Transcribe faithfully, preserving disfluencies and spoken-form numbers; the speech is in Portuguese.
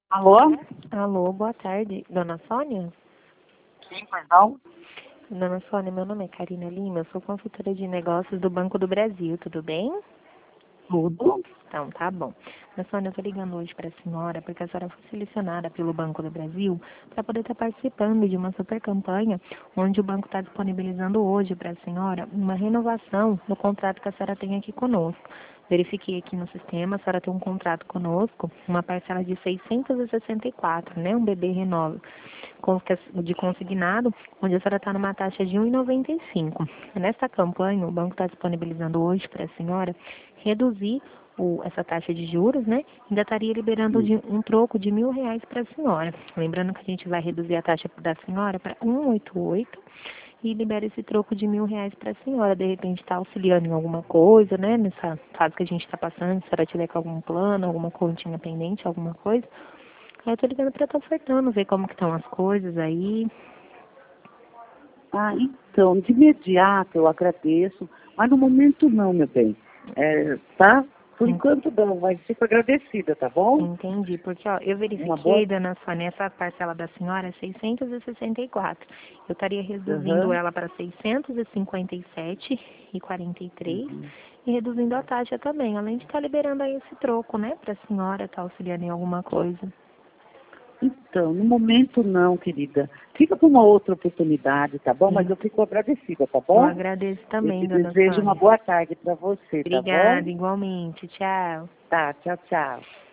Alô? Alô, boa tarde. Dona Sônia? Sim, perdão? Dona Sônia, meu nome é Karina Lima, eu sou consultora de negócios do Banco do Brasil, tudo bem? Tudo? Então, tá bom. Dona Sônia, eu tô ligando hoje para a senhora porque a senhora foi selecionada pelo Banco do Brasil para poder estar participando de uma super campanha onde o banco está disponibilizando hoje para a senhora uma renovação do contrato que a senhora tem aqui conosco. Verifiquei aqui no sistema, a senhora tem um contrato conosco, uma parcela de seiscentos e sessenta e quatro, né? Um bebê renova de consignado, onde a senhora está numa taxa de um real e noventa e cinco centavos. Nesta campanha, o banco está disponibilizando hoje para a senhora reduzir o, essa taxa de juros, né? Ainda estaria liberando de, um troco de mil reais para a senhora. Lembrando que a gente vai reduzir a taxa da senhora para cento e oitenta e oito e libera esse troco de mil reais para a senhora. De repente está auxiliando em alguma coisa, né? Nessa fase que a gente está passando, se a senhora tiver com algum plano, alguma continha pendente, alguma coisa. Aí eu tô ligando para estar ofertando, ver como que estão as coisas aí. Ah, então, de imediato eu agradeço, mas no momento não, meu bem. É, tá? Por enquanto não, mas fico agradecida, tá bom? Entendi, porque ó, eu Uma boa... verifiquei, dona Sônia, essa parcela da senhora é seiscentos e sessenta e quatro. Eu estaria reduzindo Uhum. ela para seiscentos e cinquenta e sete e quarenta e três Uhum. e reduzindo a taxa também, além de estar liberando aí esse troco, né, para a senhora estar auxiliando em alguma coisa. Então, no momento não, querida. Fica para uma outra oportunidade, tá bom? Mas Sim. eu fico agradecida, tá Eu bom? agradeço Eu também, te dona desejo uma Sônia. boa tarde para você, tá bom? Obrigada, igualmente. Tchau. Tá, tchau, tchau.